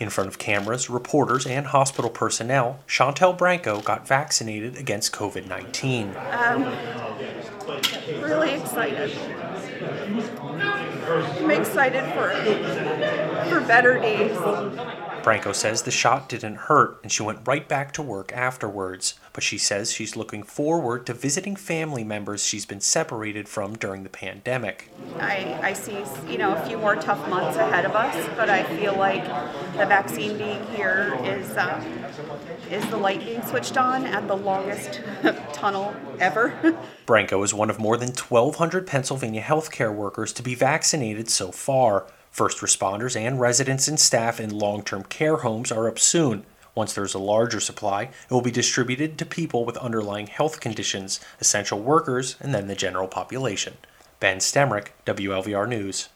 In front of cameras, reporters, and hospital personnel, Chantel Branco got vaccinated against COVID-19. Really excited. I'm excited for better days. Branco says the shot didn't hurt and she went right back to work afterwards, but she says she's looking forward to visiting family members she's been separated from during the pandemic. I see, a few more tough months ahead of us, but I feel like the vaccine being here is the light being switched on at the longest tunnel ever. Branco is one of more than 1,200 Pennsylvania healthcare workers to be vaccinated so far. First responders and residents and staff in long-term care homes are up soon. Once there's a larger supply, it will be distributed to people with underlying health conditions, essential workers, and then the general population. Ben Stemrick, WLVR News.